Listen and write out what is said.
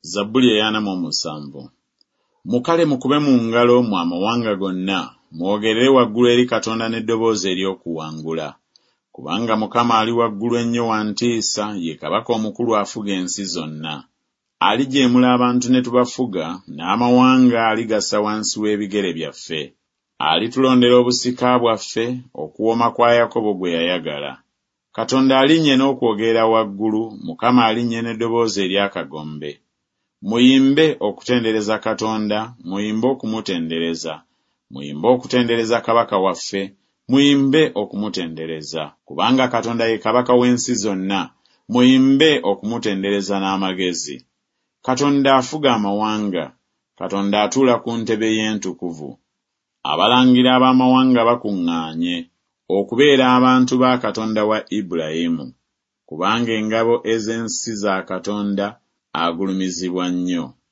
Zabbuli eyana mu 7. Mukale mukube mu ngalo mu amawanga gonna, mwogerere waggulu eri Katonda n'eddoboozi ery'okuwangula. Kubanga Mukama ali waggulu ennyo wa ntiisa, ye kabaka omukulu afuga ensi zonna. Alijeemula abantu ne tubafuga, n'amawanga aligassa wansi w'ebigere byaffe. Alitulondera obusika bwaffe, okuwooma kwa Yakobo gwe yayagala. Katonda alinnye n'okwogera waggulu, Mukama alinnye n'eddoboozi ery'akagombe. Muyimbe okutendereza Katonda, muyimbe okumutendereza. Muyimbe okutendereza kabaka waffe, muyimbe okumutendereza. Kubanga Katonda ye kabaka w'ensi zonna, muyimbe okumutendereza n'amagezi. Katonda afuga amawanga, Katonda atuula ku ntebe y'entukuvu. Abalangira ab'amawanga bakuŋŋaanye, okubeera abantu ba Katonda wa Ibulayimu. Kubanga engabo ez'ensi za Katonda agulumizibwa nnyo.